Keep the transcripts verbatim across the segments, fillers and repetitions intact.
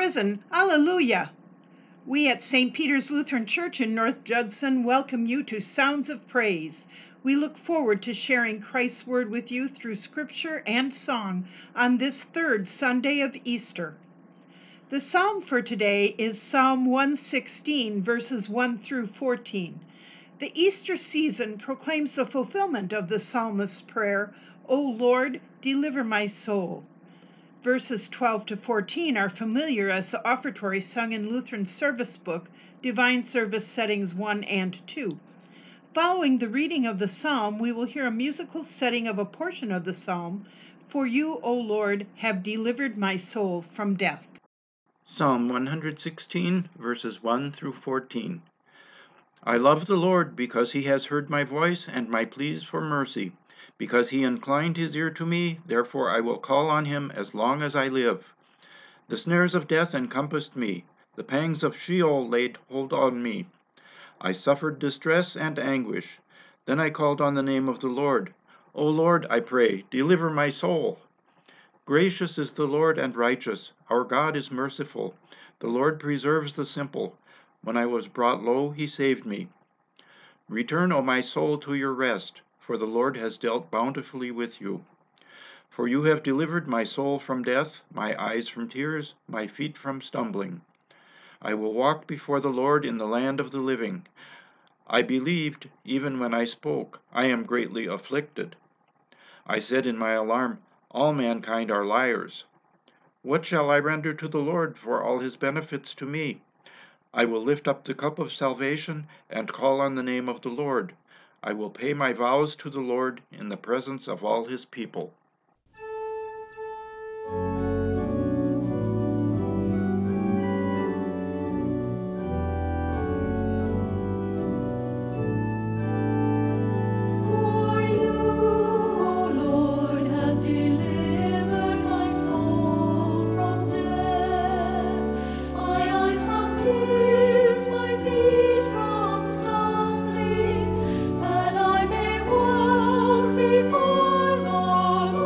risen. Alleluia. We at Saint Peter's Lutheran Church in North Judson welcome you to Sounds of Praise. We look forward to sharing Christ's word with you through scripture and song on this third Sunday of Easter. The psalm for today is Psalm one sixteen, verses one through fourteen. The Easter season proclaims the fulfillment of the psalmist's prayer, O Lord, deliver my soul. Verses twelve to fourteen are familiar as the offertory sung in Lutheran service book, Divine Service Settings one and two. Following the reading of the psalm, we will hear a musical setting of a portion of the psalm, For you, O Lord, have delivered my soul from death. Psalm one sixteen, verses one through fourteen. I love the Lord because he has heard my voice and my pleas for mercy. Because he inclined his ear to me, therefore I will call on him as long as I live. The snares of death encompassed me. The pangs of Sheol laid hold on me. I suffered distress and anguish. Then I called on the name of the Lord. O Lord, I pray, deliver my soul. Gracious is the Lord and righteous. Our God is merciful. The Lord preserves the simple. When I was brought low, he saved me. Return, O my soul, to your rest, for the Lord has dealt bountifully with you. For you have delivered my soul from death, my eyes from tears, my feet from stumbling. I will walk before the Lord in the land of the living. I believed, even when I spoke, I am greatly afflicted. I said in my alarm, all mankind are liars. What shall I render to the Lord for all his benefits to me? I will lift up the cup of salvation and call on the name of the Lord. I will pay my vows to the Lord in the presence of all his people. That I may walk before the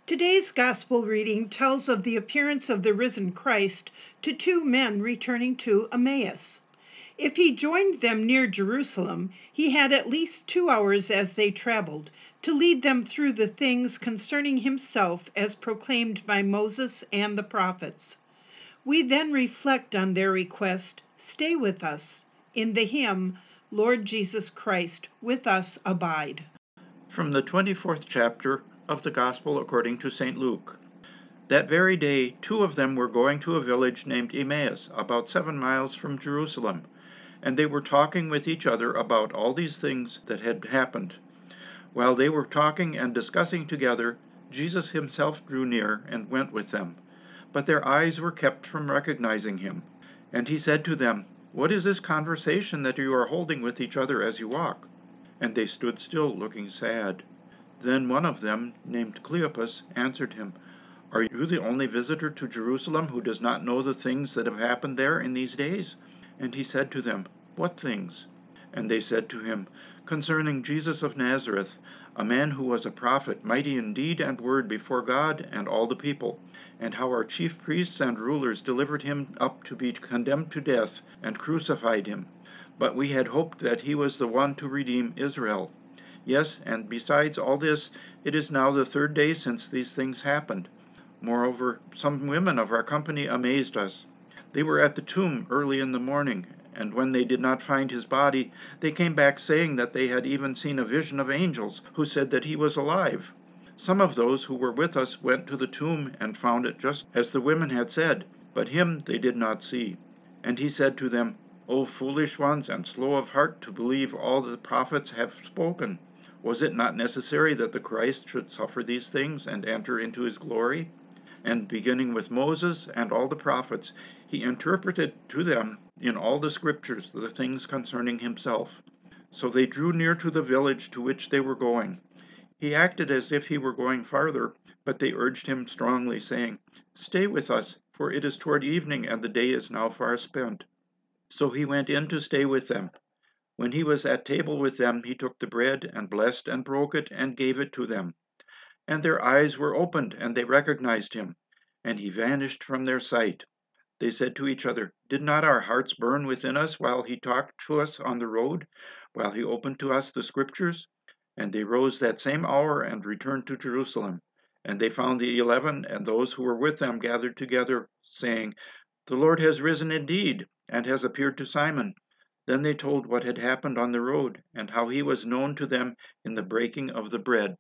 Today's gospel reading tells of the appearance of the risen Christ to two men returning to Emmaus. If he joined them near Jerusalem, he had at least two hours as they traveled to lead them through the things concerning himself as proclaimed by Moses and the prophets. We then reflect on their request, "Stay with us," in the hymn, "Lord Jesus Christ, with us abide." From the twenty-fourth chapter of the Gospel according to Saint Luke. That very day, two of them were going to a village named Emmaus, about seven miles from Jerusalem, and they were talking with each other about all these things that had happened. While they were talking and discussing together, Jesus himself drew near and went with them. But their eyes were kept from recognizing him. And he said to them, "What is this conversation that you are holding with each other as you walk?" And they stood still, looking sad. Then one of them, named Cleopas, answered him, "Are you the only visitor to Jerusalem who does not know the things that have happened there in these days?" And he said to them, "What things?" And they said to him, "Concerning Jesus of Nazareth, a man who was a prophet, mighty in deed and word before God and all the people, and how our chief priests and rulers delivered him up to be condemned to death and crucified him. But we had hoped that he was the one to redeem Israel. Yes, and besides all this, it is now the third day since these things happened. Moreover, some women of our company amazed us. They were at the tomb early in the morning, and when they did not find his body, they came back saying that they had even seen a vision of angels who said that he was alive. Some of those who were with us went to the tomb and found it just as the women had said, but him they did not see." And he said to them, "O foolish ones and slow of heart to believe all the prophets have spoken. Was it not necessary that the Christ should suffer these things and enter into his glory?" And beginning with Moses and all the prophets, he interpreted to them in all the scriptures the things concerning himself. So they drew near to the village to which they were going. He acted as if he were going farther, but they urged him strongly, saying, "Stay with us, for it is toward evening, and the day is now far spent." So he went in to stay with them. When he was at table with them, he took the bread and blessed and broke it and gave it to them. And their eyes were opened, and they recognized him, and he vanished from their sight. They said to each other, "Did not our hearts burn within us while he talked to us on the road, while he opened to us the scriptures?" And they rose that same hour and returned to Jerusalem. And they found the eleven and those who were with them gathered together, saying, "The Lord has risen indeed, and has appeared to Simon." Then they told what had happened on the road, and how he was known to them in the breaking of the bread.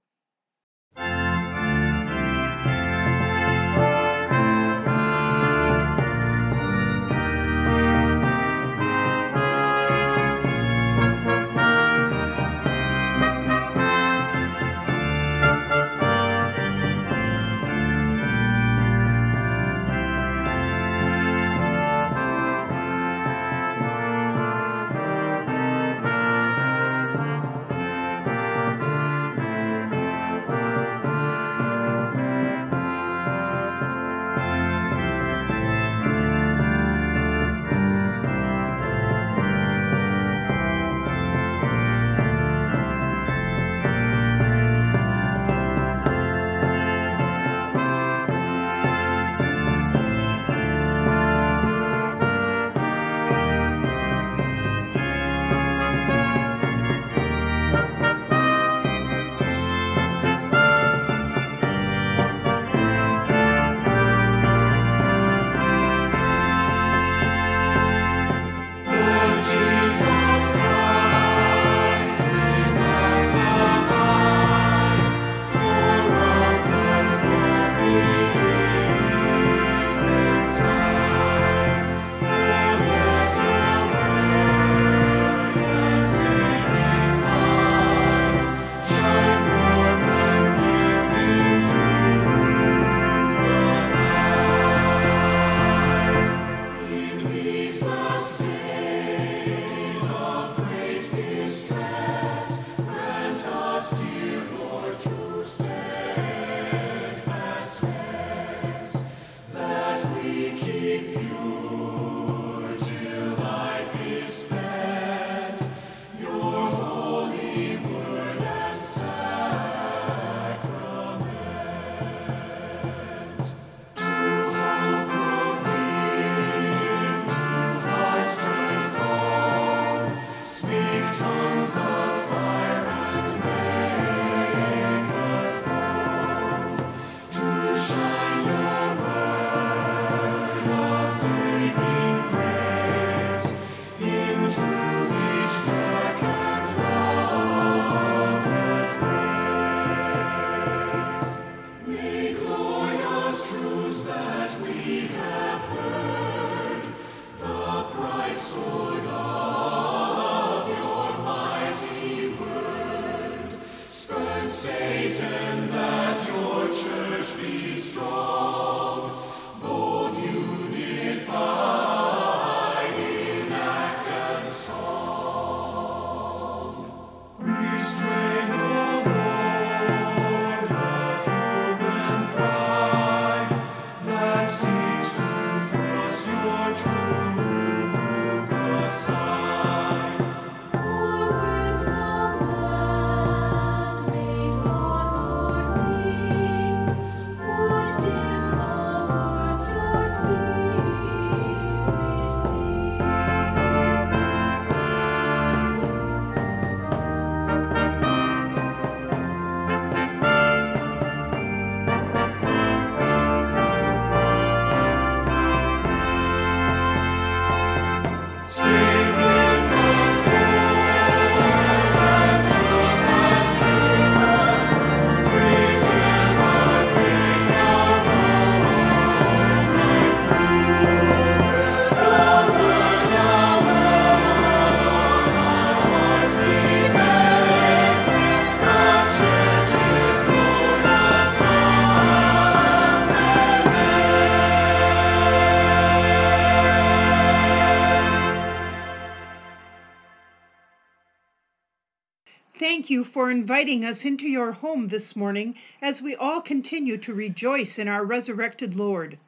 Thank you for inviting us into your home this morning as we all continue to rejoice in our resurrected Lord.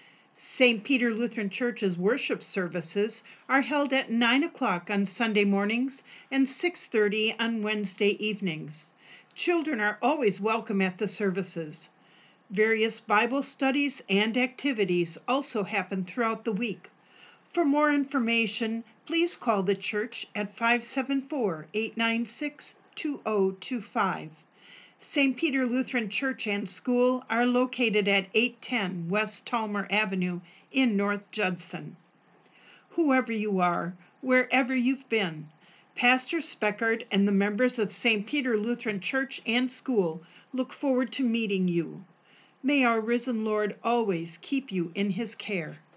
Saint Peter Lutheran Church's worship services are held at nine o'clock on Sunday mornings and six thirty on Wednesday evenings. Children are always welcome at the services. Various Bible studies and activities also happen throughout the week. For more information, please call the church at five seven four, eight nine six, two zero two five. Saint Peter Lutheran Church and School are located at eight ten West Talmer Avenue in North Judson. Whoever you are, wherever you've been, Pastor Speckard and the members of Saint Peter Lutheran Church and School look forward to meeting you. May our risen Lord always keep you in his care.